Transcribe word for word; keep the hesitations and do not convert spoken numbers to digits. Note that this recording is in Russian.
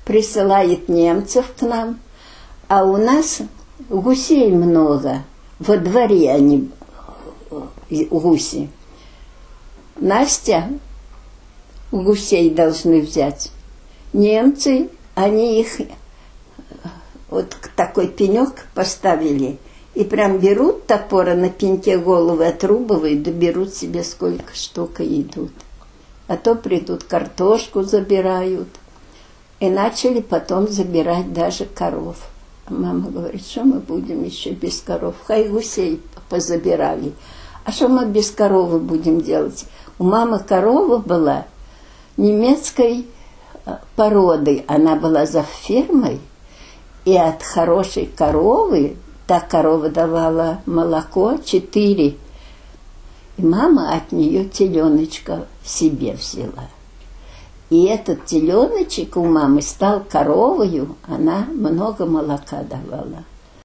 присылает немцев к нам, а у нас гусей много. Во дворе они, гуси. Настя гусей должны взять. Немцы, они их вот такой пенек поставили, и прям берут топоры на пеньке, головы отрубывают, да берут себе сколько штук и идут. А то придут, картошку забирают. И начали потом забирать даже коров. А мама говорит, что мы будем еще без коров? Хай гусей позабирали. А что мы без коровы будем делать? У мамы корова была немецкой породы. Она была за фермой. И от хорошей коровы, та корова давала молоко четыре. И мама от нее теленочка себе взяла. И этот теленочек у мамы стал коровою, она много молока давала.